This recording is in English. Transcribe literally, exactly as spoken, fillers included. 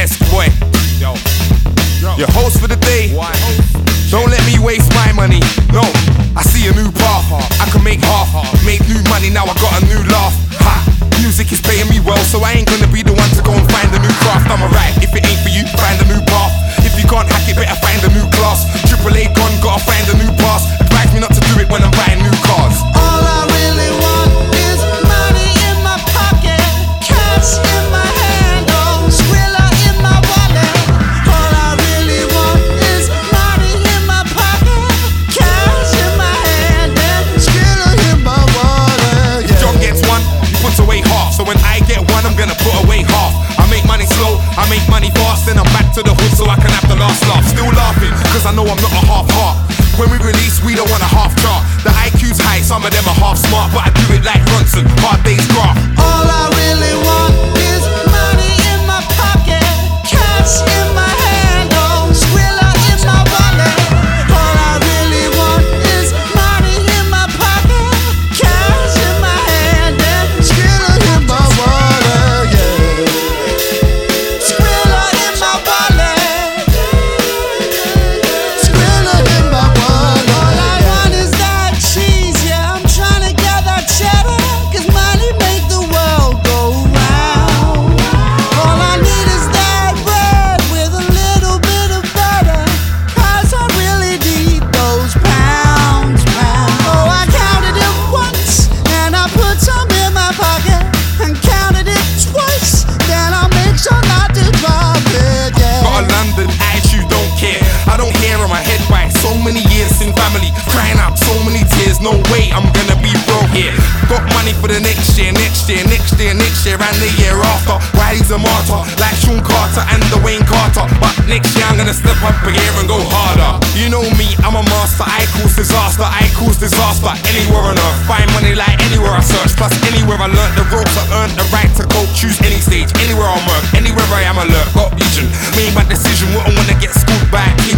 West boy. Yo. Your host for the day. Don't let me waste my money. No, I see a new path. I can make half, make new money. Now I got a new laugh. Ha. Music is paying me well, so I ain't gonna be the one to go and find a new craft. I'm alright. If it ain't for you, find a new path. If you can't hack it, better find a new class. Triple A gone, gotta find a new pass. Advise me not to do it when I'm buying new cars. All I really want is money in my pocket, cash in my hand, oh, Skrilla in my wallet. All I really want is money in my pocket, cash in my hand, and Skrilla in my wallet. If John gets one, he puts away half. So when I get one, I'm gonna put away half. I make money slow, I make money fast, then I'm back to the hood so I can have the last laugh. Still laughing, cause I know I'm not a half heart. When we release, we don't want a half chart. The I Q's high, some of them are half smart, but I do it like Ronson, hard day's graph. All I really want is money in my pocket, cash in my hand, oh, Skrilla in my wallet. All I really want is money in my pocket, cash in my hand, and Skrilla in my wallet, yeah. Skrilla in my wallet, Skrilla in my wallet. All I want is that cheese, yeah, I'm trying to get that cheddar, cause money make the world go round. All I need is that bread with a little bit of butter, cause I really need those pounds, pounds. Oh, I counted it once, and I put some in my pocket, and counted it twice, then I'll make sure not to drop it, yeah. Got a London attitude, don't care. I don't hear on my head right. So many years in family, crying out so many tears. No way, I'm gonna be broke here. Got money for the next year, next year, next year, next year, and the year after. Wiley's a martyr, like Sean Carter and the Wayne Carter. But next year I'm gonna step up a gear and go harder. You know me, I'm a master. I cause disaster, I cause disaster. Anywhere on earth, find money like anywhere I search. Plus anywhere I learnt the ropes, I earned the right to go. Choose any stage, anywhere I'm work, anywhere I am alert. Got vision, made my decision. Wouldn't wanna get schooled by a kid